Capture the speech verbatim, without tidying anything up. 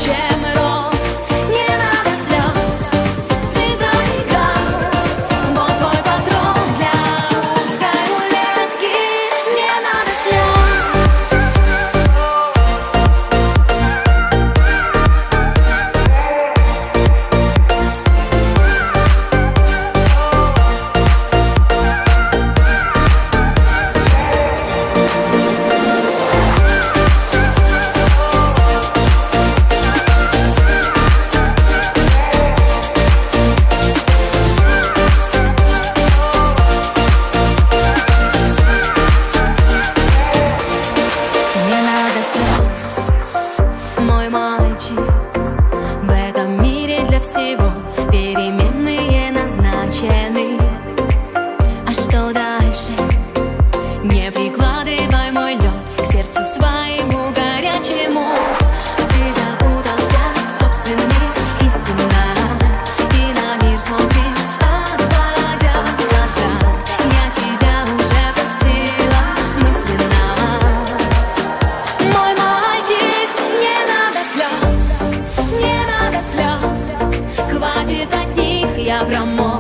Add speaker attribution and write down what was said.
Speaker 1: чем рос. Не надо слез, ты проиграл. Вот твой патрон для русской рулетки. Не надо слез. Мой мальчик, в этом мире для всего переменные назначены. А что дальше? Не прикладывай мой лед к сердцу своему горячему. Ты запутался в собственных истинах и на мир смотришь, отводя глаза. Я тебя уже простила мысленно. Мой мальчик, не надо слез, не надо слез. Хватит от них, я промок.